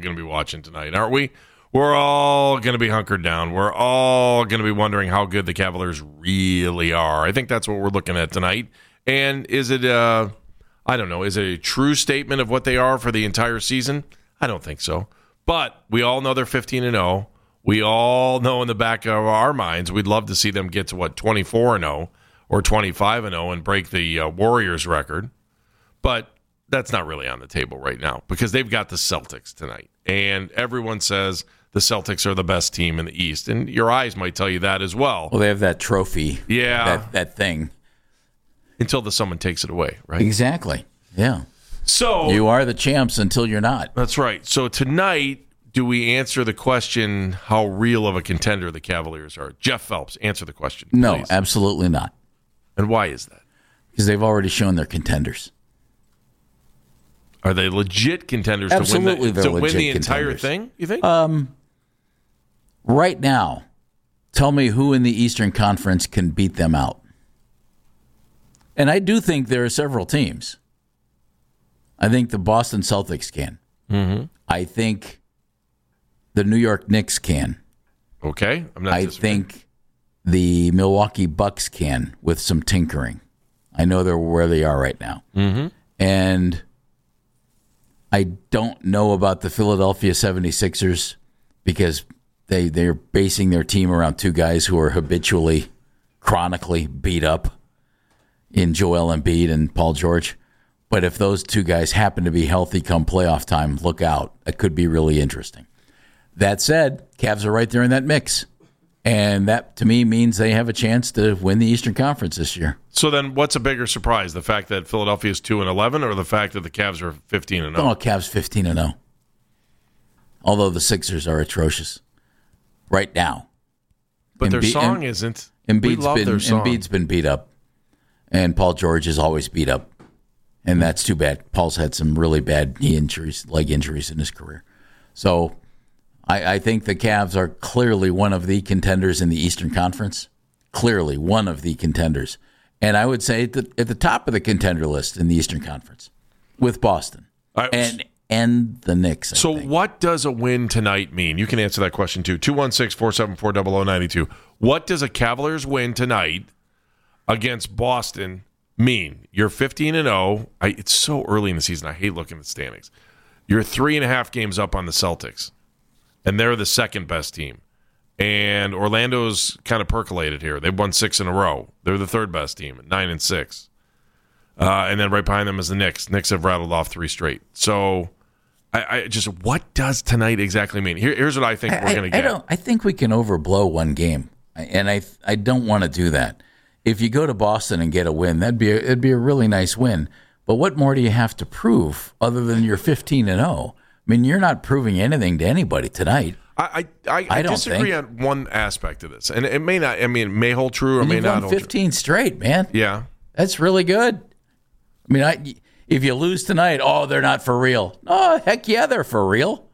going to be watching tonight, aren't we? We're all going to be hunkered down. We're all going to be wondering how good the Cavaliers really are. I think that's what we're looking at tonight. And is it, I don't know, is it a true statement of what they are for the entire season? I don't think so. But we all know they're 15-0. We all know in the back of our minds we'd love to see them get to, 24-0 or 25-0 and break the Warriors record. But that's not really on the table right now because they've got the Celtics tonight. And everyone says the Celtics are the best team in the East. And your eyes might tell you that as well. Well, they have that trophy. Yeah. That thing. Until someone takes it away, right? Exactly. Yeah. So you are the champs until you're not. That's right. So tonight, do we answer the question how real of a contender the Cavaliers are? Jeff Phelps, answer the question, please. No, absolutely not. And why is that? Because they've already shown they're contenders. Are they legit contenders Absolutely, to win the contenders. entire thing, you think? Right now, tell me who in the Eastern Conference can beat them out. And I do think there are several teams. I think the Boston Celtics can. Mm-hmm. I think the New York Knicks can. Okay. I think the Milwaukee Bucks can with some tinkering. I know they're where they are right now. Mm-hmm. And I don't know about the Philadelphia 76ers because they're basing their team around two guys who are habitually, chronically beat up in Joel Embiid and Paul George. But if those two guys happen to be healthy come playoff time, look out. It could be really interesting. That said, Cavs are right there in that mix. And that, to me, means they have a chance to win the Eastern Conference this year. So then what's a bigger surprise, the fact that Philadelphia is 2-11 or the fact that the Cavs are 15-0? Oh, Cavs 15-0. Although the Sixers are atrocious right now. But their song isn't. Embiid's been beat up. And Paul George is always beat up. And that's too bad. Paul's had some really bad knee injuries, leg injuries in his career. So I think the Cavs are clearly one of the contenders in the Eastern Conference. Clearly one of the contenders. And I would say at the top of the contender list in the Eastern Conference with Boston and the Knicks. So what does a win tonight mean? You can answer that question too. 216-474-0092. What does a Cavaliers win tonight against Boston mean? You're 15-0. It's so early in the season. I hate looking at the standings. You're 3.5 games up on the Celtics, and they're the second best team. And Orlando's kind of percolated here. They've won 6 in a row. They're the third best team at 9-6. And then right behind them is the Knicks. Knicks have rattled off 3 straight. So I just, what does tonight exactly mean? Here's what I think we're going to get. I think we can overblow one game, and I don't want to do that. If you go to Boston and get a win, it'd be a really nice win. But what more do you have to prove other than you're 15-0? I mean, you're not proving anything to anybody tonight. I disagree on one aspect of this, and it may not. I mean, it may hold true or and may not won hold 15 straight, man. Yeah, that's really good. I mean, if you lose tonight, they're not for real. Oh, heck yeah, they're for real.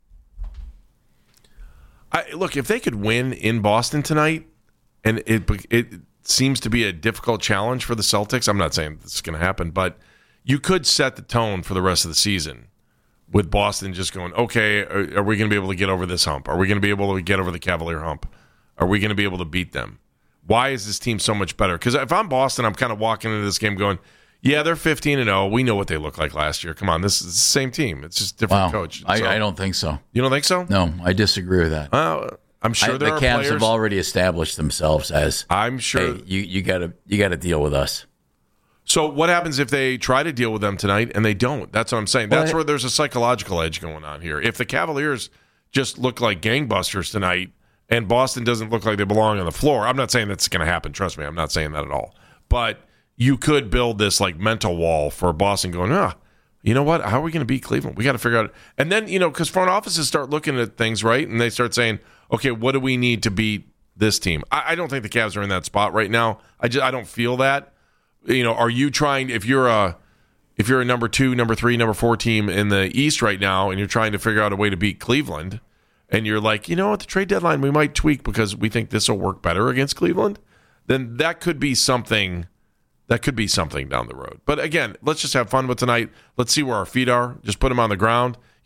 Look, if they could win in Boston tonight, and it seems to be a difficult challenge for the Celtics. I'm not saying this is going to happen, but you could set the tone for the rest of the season with Boston just going, okay, are we going to be able to get over this hump? Are we going to be able to get over the Cavalier hump? Are we going to be able to beat them? Why is this team so much better? Because if I'm Boston, I'm kind of walking into this game going, yeah, they're 15-0. We know what they looked like last year. Come on, this is the same team. It's just a different coach. I don't think so. You don't think so? No, I disagree with that. I'm sure there are the Cavs players. have already established themselves as. I'm sure hey, you got to deal with us. So what happens if they try to deal with them tonight and they don't? That's what I'm saying. That's where there's a psychological edge going on here. If the Cavaliers just look like gangbusters tonight and Boston doesn't look like they belong on the floor, I'm not saying that's going to happen. Trust me, I'm not saying that at all. But you could build this like mental wall for Boston going, you know what? How are we going to beat Cleveland? We got to figure out. And then, because front offices start looking at things, right? And they start saying, okay, what do we need to beat this team? I don't think the Cavs are in that spot right now. I don't feel that. Are you trying, if you're a number 2, number 3, number 4 team in the East right now, and you're trying to figure out a way to beat Cleveland, and you're like, at the trade deadline we might tweak because we think this will work better against Cleveland, then that could be something. That could be something down the road. But again, let's just have fun with tonight. Let's see where our feet are. Just put them on the ground.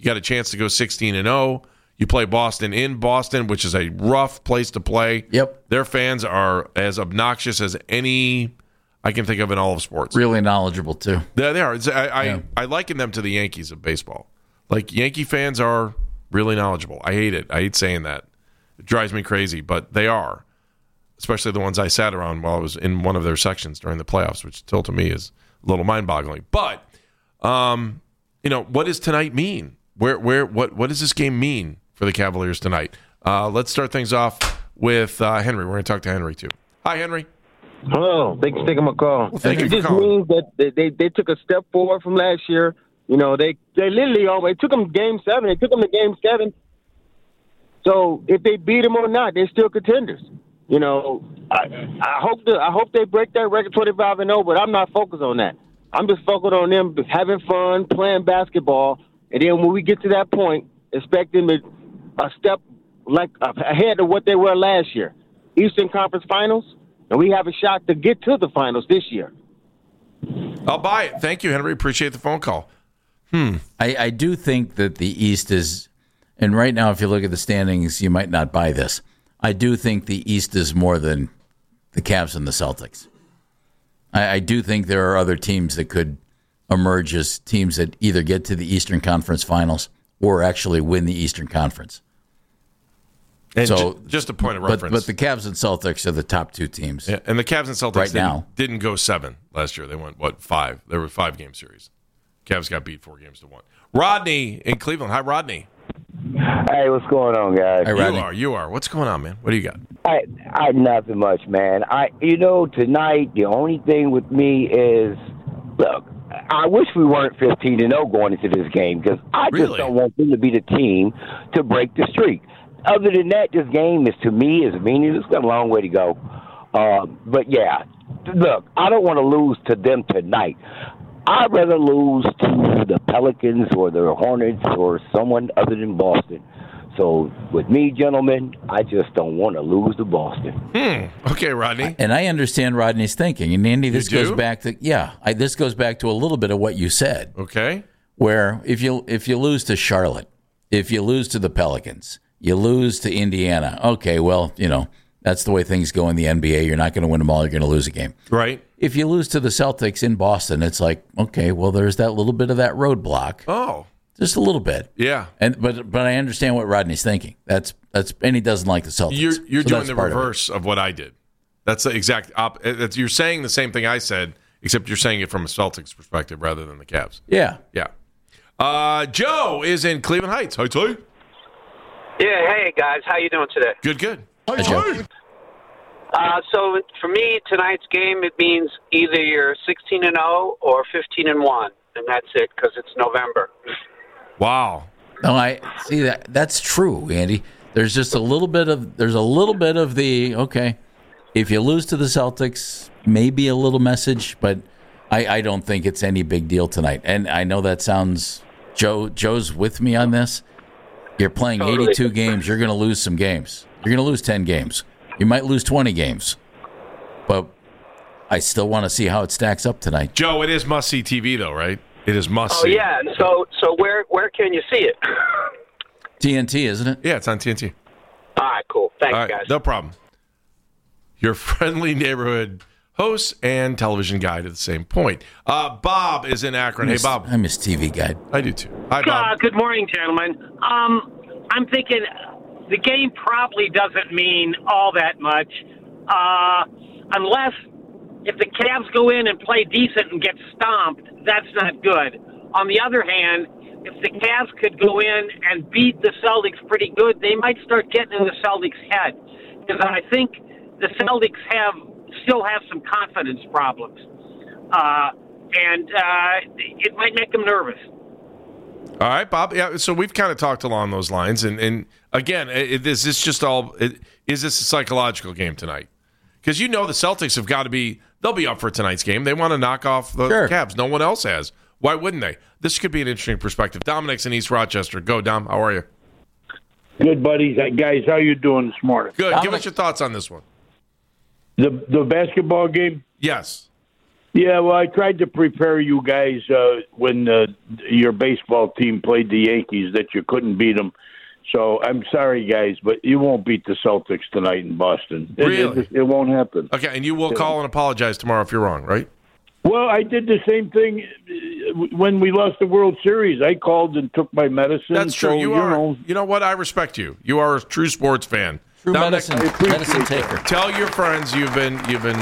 You got a chance to go 16-0. You play Boston in Boston, which is a rough place to play. Yep. Their fans are as obnoxious as any I can think of in all of sports. Really knowledgeable, too. They are. I liken them to the Yankees of baseball. Like, Yankee fans are really knowledgeable. I hate it. I hate saying that. It drives me crazy, but they are. Especially the ones I sat around while I was in one of their sections during the playoffs, which still to me is a little mind-boggling. But, what does tonight mean? What does this game mean for the Cavaliers tonight? Let's start things off with Henry. We're going to talk to Henry, too. Hi, Henry. Hello. Thanks for taking my call. Well, thank you it for just calling. means that they took a step forward from last year. They literally always took them Game 7. They took them to Game 7. So if they beat them or not, they're still contenders. I hope they break that record 25-0, but I'm not focused on that. I'm just focused on them having fun, playing basketball, and then when we get to that point, expect them to a step ahead of what they were last year. Eastern Conference Finals, and we have a shot to get to the finals this year. I'll buy it. Thank you, Henry. Appreciate the phone call. I do think that the East is, and right now if you look at the standings, you might not buy this. I do think the East is more than the Cavs and the Celtics. I do think there are other teams that could emerge as teams that either get to the Eastern Conference Finals or actually win the Eastern Conference. And so, just a point of reference. But the Cavs and Celtics are the top two teams. Yeah, and the Cavs and Celtics now didn't go 7 last year. They went, 5? There were 5-game series. Cavs got beat 4-1. Rodney in Cleveland. Hi, Rodney. Hey, what's going on, guys? Hey, Rodney. You are. What's going on, man? What do you got? I nothing much, man. Tonight the only thing with me is, look, I wish we weren't 15-0 going into this game because I just don't want them to be the team to break the streak. Other than that, this game is meaningless. It's got a long way to go. But yeah, look, I don't want to lose to them tonight. I'd rather lose to the Pelicans or the Hornets or someone other than Boston. So with me, gentlemen, I just don't want to lose to Boston. Okay, Rodney. And I understand Rodney's thinking. And Andy, this goes back to this goes back to a little bit of what you said. Okay. Where if you lose to Charlotte, if you lose to the Pelicans, you lose to Indiana. Okay, well, that's the way things go in the NBA. You're not going to win them all. You're going to lose a game. Right. If you lose to the Celtics in Boston, it's like, okay, well, there's that little bit of that roadblock. Oh. Just a little bit. Yeah. But I understand what Rodney's thinking. That's and he doesn't like the Celtics. You're doing the reverse of what I did. That's the exact opposite. You're saying the same thing I said, except you're saying it from a Celtics perspective rather than the Cavs. Yeah. Yeah. Joe is in Cleveland Heights. Hi, Joe. Yeah, hey, guys. How you doing today? Good. Hi, Joe. So for me, tonight's game, it means either you're 16-0 or 15-1, and that's it because it's November. Wow. No, I see that. That's true, Andy. There's just a little bit of the okay. If you lose to the Celtics, maybe a little message, but I don't think it's any big deal tonight. And I know that sounds Joe's with me on this. You're playing 82 games. You're going to lose some games. You're going to lose 10 games. You might lose 20 games. But I still want to see how it stacks up tonight. Joe, it is must-see TV, though, right? It is must-see. Oh, yeah. So where can you see it? TNT, isn't it? Yeah, it's on TNT. All right, cool. Thanks, guys. No problem. Your friendly neighborhood host and television guide at the same point. Bob is in Akron. Hey, Bob. I miss TV Guide. I do, too. Hi, Bob. Good morning, gentlemen. I'm thinking the game probably doesn't mean all that much unless if the Cavs go in and play decent and get stomped, that's not good. On the other hand, if the Cavs could go in and beat the Celtics pretty good, they might start getting in the Celtics' head. Because I think the Celtics still have some confidence problems. And it might make them nervous. All right, Bob. Yeah, so we've kind of talked along those lines. And again, is this a psychological game tonight? Because the Celtics have got to be – they'll be up for tonight's game. They want to knock off the Cavs. No one else has. Why wouldn't they? This could be an interesting perspective. Dominic's in East Rochester. Go, Dom. How are you? Good, buddies. Guys, how you doing this morning? Good. Dominic. Give us your thoughts on this one. The basketball game? Yes. Yeah, well, I tried to prepare you guys when your baseball team played the Yankees that you couldn't beat them. So I'm sorry, guys, but you won't beat the Celtics tonight in Boston. Really? It won't happen. Okay, and you will call and apologize tomorrow if you're wrong, right? Well, I did the same thing when we lost the World Series. I called and took my medicine. That's true. So, You know what? I respect you. You are a true sports fan. True medicine appreciate taker. Tell your friends you've been.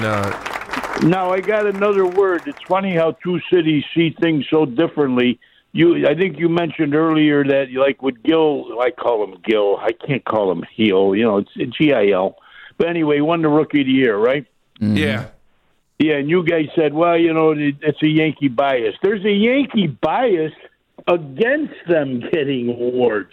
Now I got another word. It's funny how two cities see things so differently. I think you mentioned earlier that, like with Gil, I call him Gil. I can't call him Heel. It's Gil. But anyway, won the Rookie of the Year, right? Mm-hmm. Yeah. Yeah, and you guys said, well, it's a Yankee bias. There's a Yankee bias against them getting awards.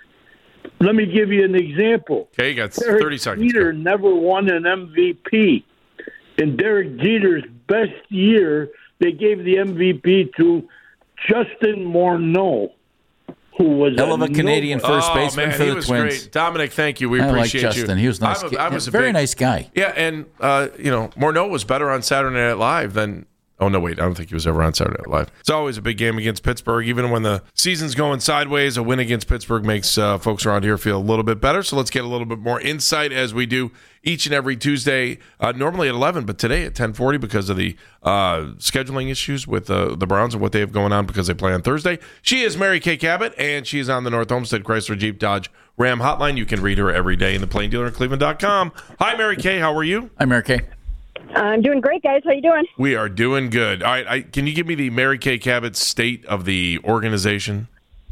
Let me give you an example. Okay, you got 30 seconds. Jeter never won an MVP. In Derek Jeter's best year, they gave the MVP to Justin Morneau, who was hell of a Canadian first baseman for the Twins. Great. Dominic, thank you. We I appreciate like Justin. you. He was nice. I was a very nice guy. Yeah, and Morneau was better on Saturday Night Live than. Oh, no, wait. I don't think he was ever on Saturday Night Live. It's always a big game against Pittsburgh. Even when the season's going sideways, a win against Pittsburgh makes folks around here feel a little bit better. So let's get a little bit more insight as we do each and every Tuesday, normally at 11, but today at 10:40 because of the scheduling issues with the Browns and what they have going on because they play on Thursday. She is Mary Kay Cabot, and she is on the North Olmsted Chrysler Jeep Dodge Ram hotline. You can read her every day in the Plain Dealer in Cleveland.com. Hi, Mary Kay. How are you? Hi, Mary Kay. I'm doing great, guys. How you doing? We are doing good. All right, can you give me the Mary Kay Cabot state of the organization?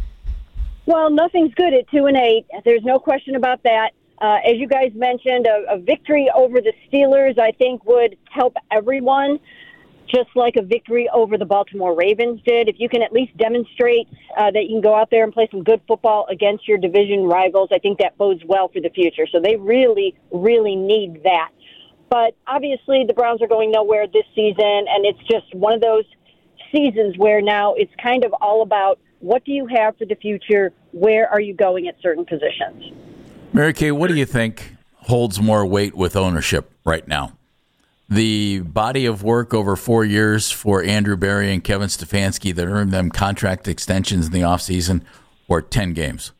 Well, nothing's good at 2-8. There's no question about that. As you guys mentioned, a victory over the Steelers, I think, would help everyone, just like a victory over the Baltimore Ravens did. If you can at least demonstrate that you can go out there and play some good football against your division rivals, I think that bodes well for the future. So they really, really need that. But obviously the Browns are going nowhere this season, and it's just one of those seasons where now it's kind of all about what do you have for the future, where are you going at certain positions. Mary Kay, what do you think holds more weight with ownership right now? The body of work over 4 years for Andrew Berry and Kevin Stefanski that earned them contract extensions in the offseason, or 10 games?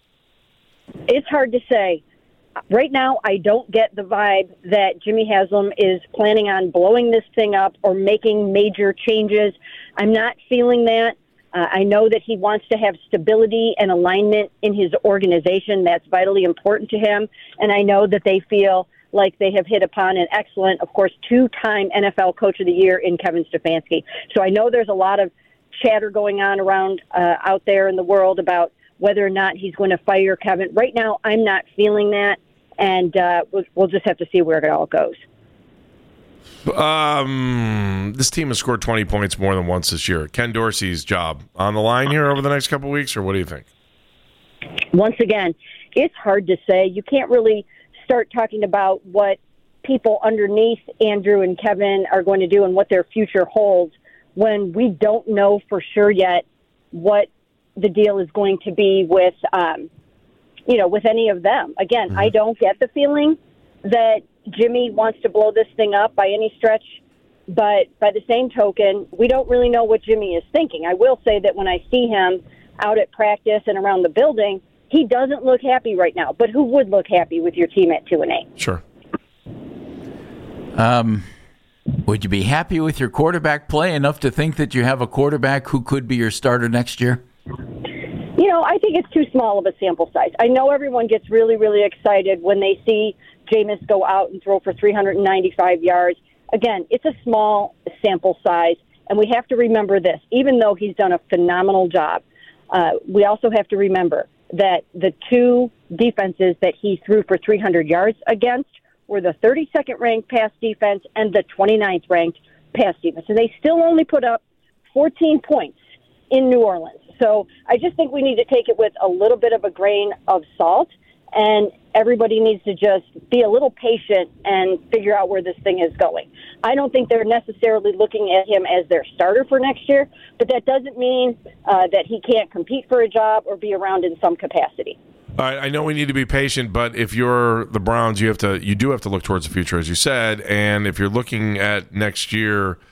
It's hard to say. Right now, I don't get the vibe that Jimmy Haslam is planning on blowing this thing up or making major changes. I'm not feeling that. I know that he wants to have stability and alignment in his organization. That's vitally important to him. And I know that they feel like they have hit upon an excellent, of course, 2-time NFL Coach of the Year in Kevin Stefanski. So I know there's a lot of chatter going on around out there in the world about whether or not he's going to fire Kevin. Right now, I'm not feeling that, and we'll just have to see where it all goes. This team has scored 20 points more than once this year. Ken Dorsey's job on the line here over the next couple of weeks, or what do you think? Once again, it's hard to say. You can't really start talking about what people underneath Andrew and Kevin are going to do and what their future holds when we don't know for sure yet what the deal is going to be with, with any of them. Again, I don't get the feeling that Jimmy wants to blow this thing up by any stretch, but by the same token, we don't really know what Jimmy is thinking. I will say that when I see him out at practice and around the building, he doesn't look happy right now. But who would look happy with your team at 2-8? Sure. Would you be happy with your quarterback play enough to think that you have a quarterback who could be your starter next year? I think it's too small of a sample size. I know everyone gets really, really excited when they see Jameis go out and throw for 395 yards. Again, it's a small sample size, and we have to remember this. Even though he's done a phenomenal job, we also have to remember that the two defenses that he threw for 300 yards against were the 32nd ranked pass defense and the 29th ranked pass defense. And they still only put up 14 points in New Orleans. So I just think we need to take it with a little bit of a grain of salt, and everybody needs to just be a little patient and figure out where this thing is going. I don't think they're necessarily looking at him as their starter for next year, but that doesn't mean that he can't compete for a job or be around in some capacity. All right, I know we need to be patient, but if you're the Browns, you do have to look towards the future, as you said. And if you're looking at next year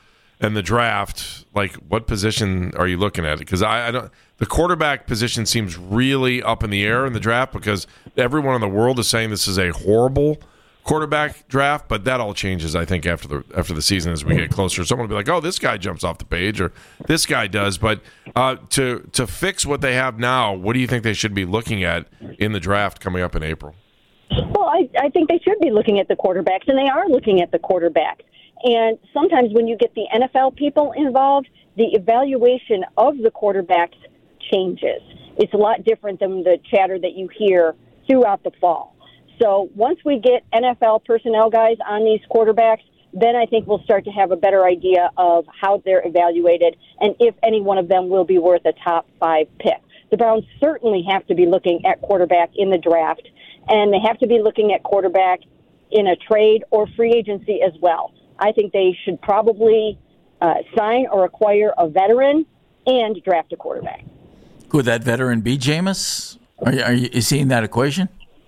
and the draft, like, what position are you looking at? Because I don't. The quarterback position seems really up in the air in the draft because everyone in the world is saying this is a horrible quarterback draft, but that all changes, I think, after the season as we get closer. Someone will be like, "Oh, this guy jumps off the page," or "This guy does." But to fix what they have now, what do you think they should be looking at in the draft coming up in April? Well, I think they should be looking at the quarterbacks, and they are looking at the quarterbacks. And sometimes when you get the NFL people involved, the evaluation of the quarterbacks changes. It's a lot different than the chatter that you hear throughout the fall. So once we get NFL personnel guys on these quarterbacks, then I think we'll start to have a better idea of how they're evaluated and if any one of them will be worth a top 5 pick. The Browns certainly have to be looking at quarterback in the draft, and they have to be looking at quarterback in a trade or free agency as well. I think they should probably sign or acquire a veteran and draft a quarterback. Could that veteran be Jameis? Are you seeing that equation?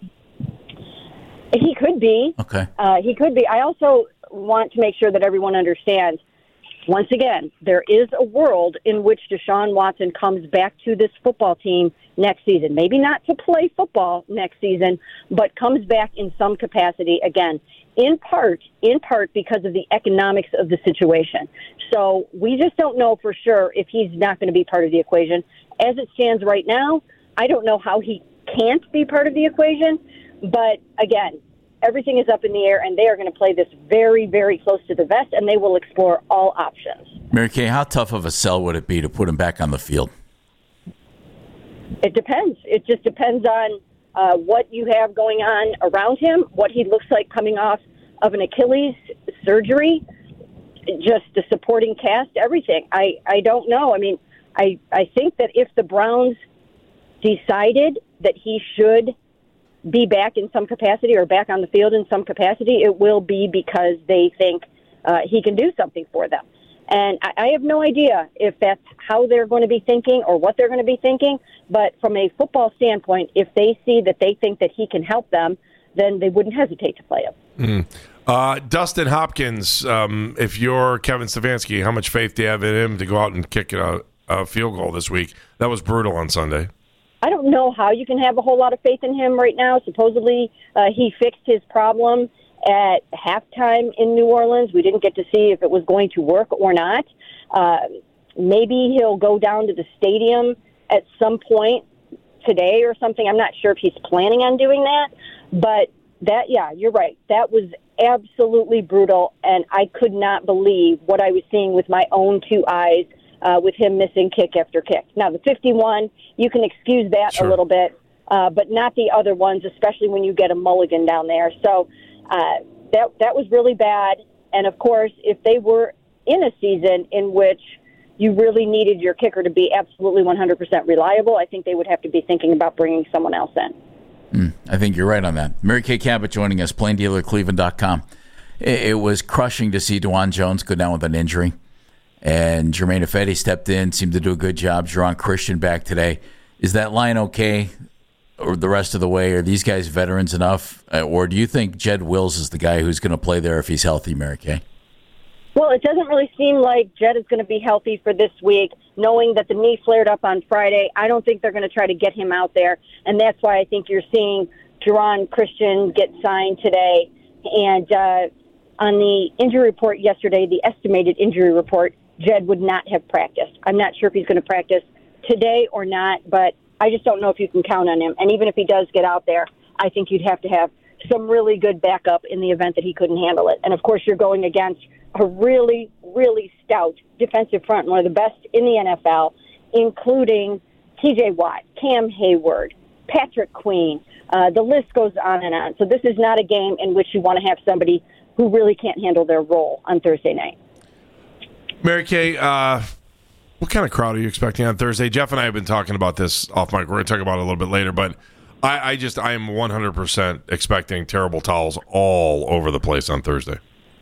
He could be. Okay. He could be. I also want to make sure that everyone understands, once again, there is a world in which Deshaun Watson comes back to this football team next season. Maybe not to play football next season, but comes back in some capacity again, in part because of the economics of the situation. So we just don't know for sure if he's not going to be part of the equation. As it stands right now, I don't know how he can't be part of the equation, but again, everything is up in the air, and they are going to play this very, very close to the vest, and they will explore all options. Mary Kay, how tough of a sell would it be to put him back on the field? It depends. It just depends on what you have going on around him, what he looks like coming off of an Achilles surgery, just the supporting cast, everything. I don't know. I mean, I think that if the Browns decided that he should be back in some capacity or back on the field in some capacity, it will be because they think he can do something for them. And I have no idea if that's how they're going to be thinking or what they're going to be thinking. But from a football standpoint, if they see that they think that he can help them, then they wouldn't hesitate to play him. Dustin Hopkins, if you're Kevin Stefanski, how much faith do you have in him to go out and kick a field goal this week? That was brutal on Sunday. I don't know how you can have a whole lot of faith in him right now. Supposedly, he fixed his problem at halftime in New Orleans. We didn't get to see if it was going to work or not. Maybe he'll go down to the stadium at some point today or something. I'm not sure if he's planning on doing that. But that, yeah, you're right. That was absolutely brutal, and I could not believe what I was seeing with my own 2 eyes with him missing kick after kick. Now, the 51, you can excuse that a little bit, but not the other ones, especially when you get a mulligan down there. So that was really bad. And, of course, if they were in a season in which you really needed your kicker to be absolutely 100% reliable, I think they would have to be thinking about bringing someone else in. I think you're right on that. Mary Kay Cabot joining us, plaindealercleveland.com. It was crushing to see DeJuan Jones go down with an injury. And Germain Ifedi stepped in, seemed to do a good job. Jerron Christian back today. Is that line okay or the rest of the way? Are these guys veterans enough? Or do you think Jed Wills is the guy who's going to play there if he's healthy, Mary Kay? Well, it doesn't really seem like Jed is going to be healthy for this week, knowing that the knee flared up on Friday. I don't think they're going to try to get him out there, and that's why I think you're seeing Jerron Christian get signed today. And on the injury report yesterday, the estimated injury report, Jed would not have practiced. I'm not sure if he's going to practice today or not, but I just don't know if you can count on him. And even if he does get out there, I think you'd have to have some really good backup in the event that he couldn't handle it. And, of course, you're going against a really, really stout defensive front, one of the best in the NFL, including T.J. Watt, Cam Hayward, Patrick Queen. The list goes on and on. So this is not a game in which you want to have somebody who really can't handle their role on Thursday night. Mary Kay, what kind of crowd are you expecting on Thursday? Jeff and I have been talking about this off mic. We're going to talk about it a little bit later, but I am 100% expecting terrible towels all over the place on Thursday.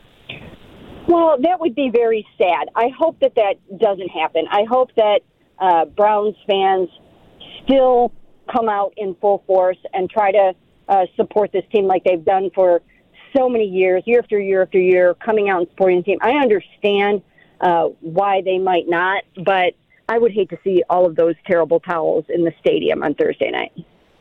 Well, that would be very sad. I hope that doesn't happen. I hope that Browns fans still come out in full force and try to support this team like they've done for so many years, year after year after year, coming out and supporting the team. I understand why they might not, but I would hate to see all of those terrible towels in the stadium on Thursday night.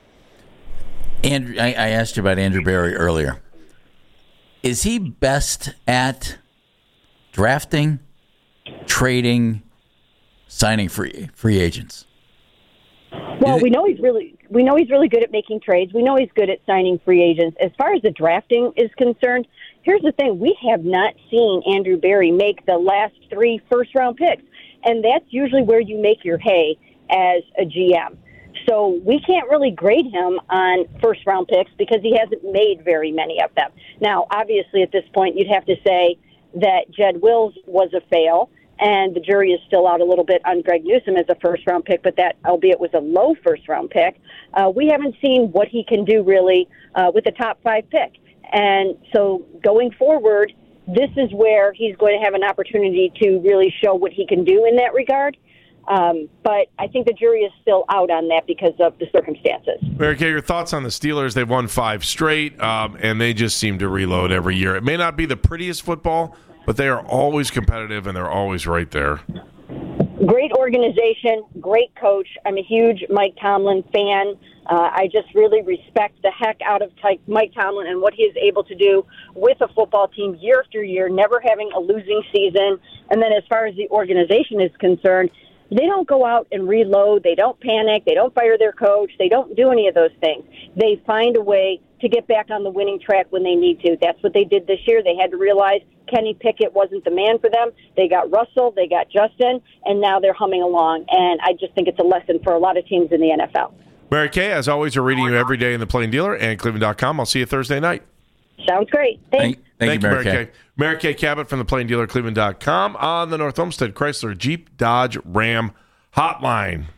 Andrew, I asked you about Andrew Berry earlier. Is he best at drafting, trading, signing free agents? Well, we know he's really good at making trades. We know he's good at signing free agents. As far as the drafting is concerned, here's the thing: we have not seen Andrew Berry make the last 3 first-round picks, and that's usually where you make your hay as a GM. So we can't really grade him on first-round picks because he hasn't made very many of them. Now, obviously, at this point, you'd have to say that Jed Wills was a fail, and the jury is still out a little bit on Greg Newsome as a first-round pick, but that, albeit was a low first-round pick, we haven't seen what he can do really with the top 5 pick. And so going forward, this is where he's going to have an opportunity to really show what he can do in that regard. But I think the jury is still out on that because of the circumstances. Mary Kay, your thoughts on the Steelers? They've won 5 straight, and they just seem to reload every year. It may not be the prettiest football, but they are always competitive, and they're always right there. Great organization, great coach. I'm a huge Mike Tomlin fan. I just really respect the heck out of Mike Tomlin and what he is able to do with a football team year after year, never having a losing season. And then as far as the organization is concerned, they don't go out and reload. They don't panic. They don't fire their coach. They don't do any of those things. They find a way to get back on the winning track when they need to. That's what they did this year. They had to realize Kenny Pickett wasn't the man for them. They got Russell, they got Justin, and now they're humming along. And I just think it's a lesson for a lot of teams in the NFL. Mary Kay, as always, we're reading you every day in the Plain Dealer and Cleveland.com. I'll see you Thursday night. Sounds great. Thanks. Thank you, Mary Kay. Mary Kay Cabot from the Plain Dealer, Cleveland.com on the North Olmsted Chrysler Jeep Dodge Ram Hotline.